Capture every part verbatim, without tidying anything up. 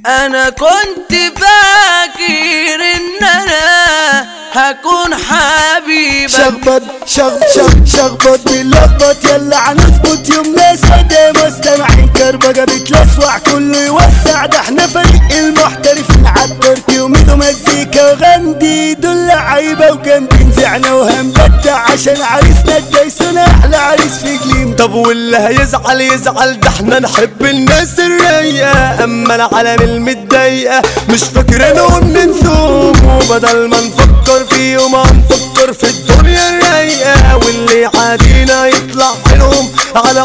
انا كنت فاكر ان انا هكون حبيبك. شخبط شخ شخ شخبط باللخبط يلا عنظبط يومنا سادة مستمعين كربجة بتلسوع كله يوسع ده احنا فريق المحترفين عالتركي وميدو مزيكا وغندي دول لعيبة وجامدين زعنا وهنبدع عشان عريسنا الجايسون احلى عريس في جليم. طب واللي هيزعل يزعل ده احنا نحب الناس الرايقة اما العالم المتضايقة مش فاكرينهم ننسوهم وبدل ما نفكر فيهم هنفكر في الدنيا الرايقة واللي عادينا يطلع حلوهم على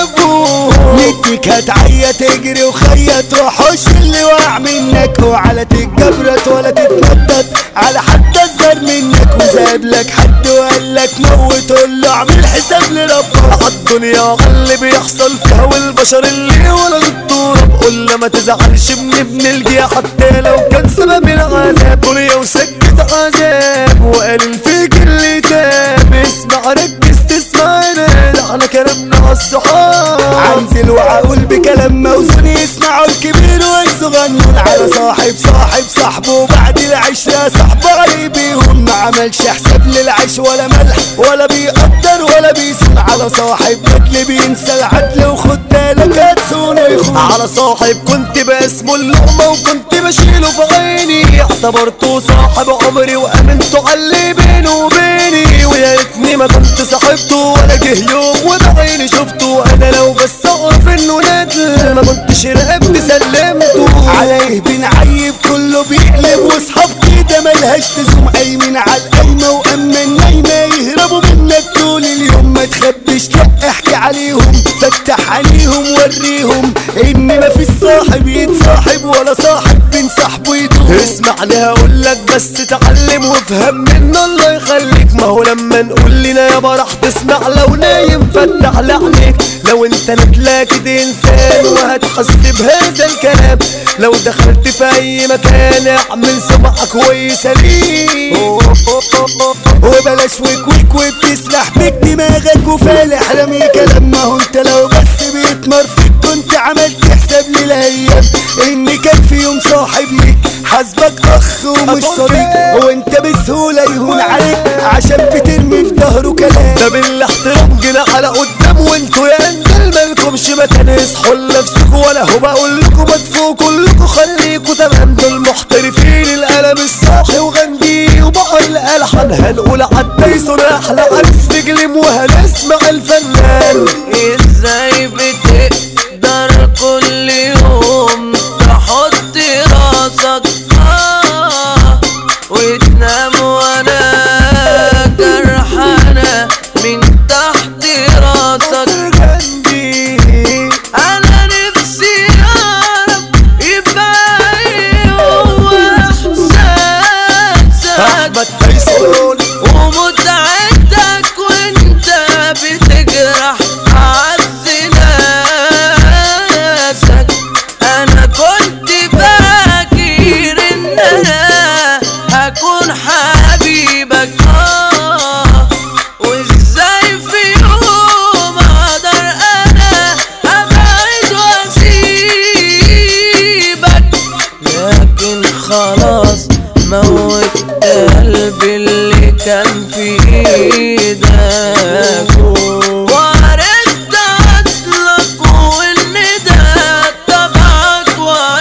قنابهم. نديك هتعيا تجري وخيط وحوش اللي وقع منك وعلى تتجبرت ولا تتنطط على حد اصغر منك وزاد لك حد وقال لك موت قول له اعمل حساب لربك. عالدنيا اللي بيحصل فيها والبشر اللي ولا الدورة بقول له ما تزعلش من ابن الجيا حتى لو كان سبب العذاب دنيا وسكت عذاب وقال فيك اللي تاب. اسمع ركز تسمعنا ده على كلامنا عالصحاب عنزل وعقول بكلام موزون يسمعوا الكبير والصغنون على صاحب صاحب صاحبه بعد العشرة صاحبه قريبيهم ما عملش حساب للعيش ولا ملح ولا بيقدر ولا بيسون على صاحب بدل بينسى العدل وخد بالك هتسون ويخون على صاحب كنت باسمه اللقمة وكنت بشيله في عيني اعتبرته صاحب عمري وامنته على اللي بينه وبيني ويا ريتني ما كنت صاحبته ولا جه يوم وبعيني شفته انا لو بس اعرف انه ندل ما كنتش رقبت سلمته عليه بنعيب كله بيقلب واصحاب كده ملهاش لزوم قايمين على القايمة وأما النايمة يهربوا منك طول اليوم ما تخبيش لا احكي عليهم فتح عليهم وريهم ان مفيش صاحب يتصاحب ولا صاحب بين صاحبه يدوم. اسمعني هقولك بس تعلم وافهم منه الله يخليك ما هو لما نقول لنا يابا راح تسمع لو نايم فتح لعنيك لو انت نتلاقي دي انسان وهتحس بهذا الكلام لو دخلت في اي مكان اعمل سمعة كويسة ليك وبلاش ويك ويك وبتسرح بيك دماغك وفالح رمي كلام ما هو انت لو بس بيتمر فيك كنت عملت حساب للايام ان كان في يوم صاحب ليك حاسبك اخ ومش صديق وانت بسهولة يهون عليك عشان بترمي في ظهره كلام. ده بالاحترام جينا على قدام وانتوا يا انجل مالكمش مكان اصحوا لنفسكوا ولا هو بقول لكم ادفوا كلكوا خليكوا تمام دول محترفين القلم الصاحي وغندي وبقى الالحان هنقول عالتايسون احلى عريس في جليم وهنسمع الفنان. ازاي بتقدر كل يوم تحط راسك آه وتنام وانا جرحانة من تحت راسك جنبي انا نفسي اعرف يبقى ايه هو احساسك احمد تايسون ومتعتك وانت بتجرح عز ناسك. انا كنت فاكر ان انا هكون حبيبك اه وازاي في يوم اقدر انا ابعد واسيبك لكن خلاص موت قلبي اللي كان في ايدك وعرفت اصلك وان ده طبعك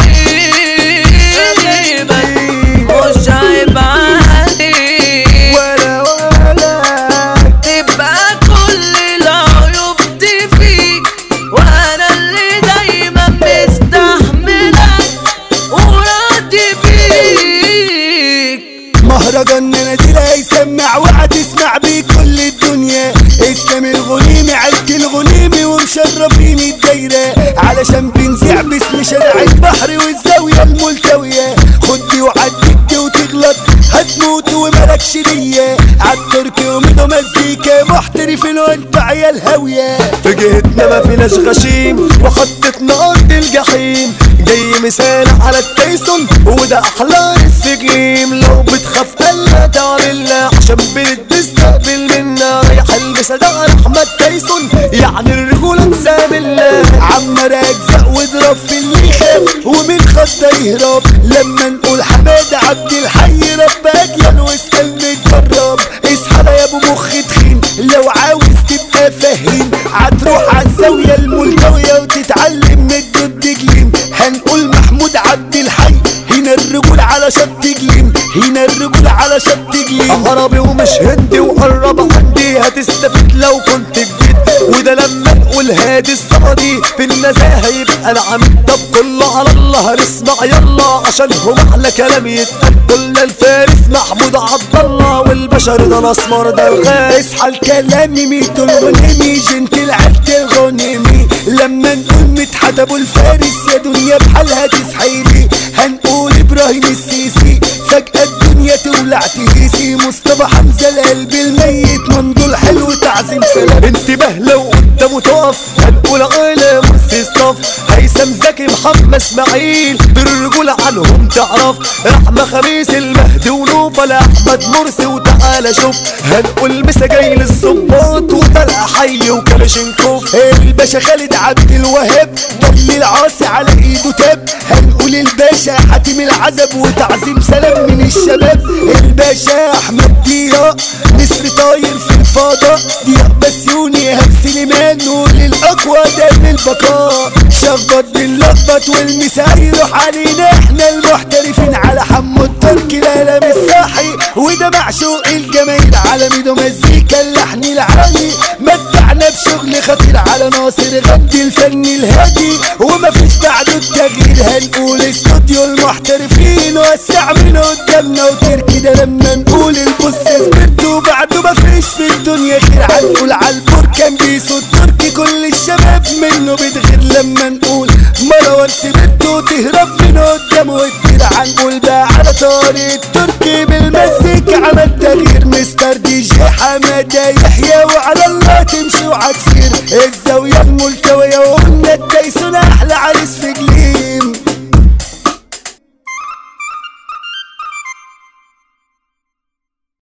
وعيبك مش عيب عليك ولا ولا تبقى كل العيوب دي فيك وانا اللي دايما مستحملك وراضي بيك. مهرجان نناديل هيسمع وهتسمع بيه كل الدنيا اسلام الغنيمي عيلة الغنيمي ومشرفين الدايرة علشان بنزع باسم شارع البحر والزاوية الملتوية خد دي وعدي دي وتغلط هتموت ومالكش نية عالتركي وميدو مزيكا محترفين وانت عيال هاوية. في جهتنا ما فيناش غشيم وحطتنا ارض الجحيم جاي مثال على التايسون وده احلى السجيم لو بتخاف الا تعملنا عشان بنستقبل منا رايح الجسد على احمد تايسون يعني الرجولة تساملنا عمر اجزاء واضرب في اللي يخاف ومن خط يقدر يهرب. لما نقول حماد عبد الحي رب اجيال واستنى تجرب. اصحى يا ابو مخ تخين لو عاوز تبقى فهيم، هتروح عالزاوية الملتوية وتتعلم من الدود جليم. هنقول محمود عبد الحي هنا الرجول على شط جليم، هنا الرجول على شط جليم. عربي ومش هندي وقرب عندي هتستفيد لو كنت جديد. وده لما نقول هادي الصمدي في النزاهة يبقى العميد. طب كله على الله هنسمع يلا عشان هو احلى كلام يتقال. قلنا الفارس محمود عبد الله والبشر ده الاسمر ده الخاس. اصحى الكلام ميتو الغنيمي جنت العد الغنيمي. لما نقول مدحت ابو الفارس يا دنيا بحالها تصحيلي. هنقول ابراهيم السيسي فجأة الدنيا تولع تهيسي. مصطفى حمزة القلب الميت منضول حلو تعظيم سلام. انتباه لو قدامه تقف هنقول عيلة مرسي صف. هيثم زكي محمد اسماعيل بالرجولة عنهم تعرف. رحمة خميس المهدي ونوفل احمد مرسي وتعالى شوف. هنقول مسا جاي للظباط وطلع حي وكلاشينكوف. الباشا خالد عبد الوهاب ضل العاصي على ايده تاب. هنقول الباشا حاتم العزب وتعظيم سلام من الشباب. الباشا احمد ضياء نسر طاير في الفضاء. ضياء بسيوني ايهاب سليمان وللاقوى دام البقاء. شخبط بنلخبط والمسا يروح علينا احنا المحترفين على حمو التركي القلم الصاحي. وده معشوق الجماهير على ميدو مزيكا اللحن العالي. متعنا بشغل خطير على ناصر غندي الفن الهادي. ومفيش بعده التغيير هنقول استوديو المحترفين. وسع من قدامنا وتركي ده لما نقول البص سبرت وبعده مفيش في الدنيا خير. هنقول عالبركان بيسو التركي كل الشباب منه بتغير. لما نقول مروان سبرت وتهرب من قدامه وتطير. هنقول بقى على طارق التركي بالمزيكا عمل تغيير. مستر دي جي حمادة يحيى وعلى الله تمشي وعتسير.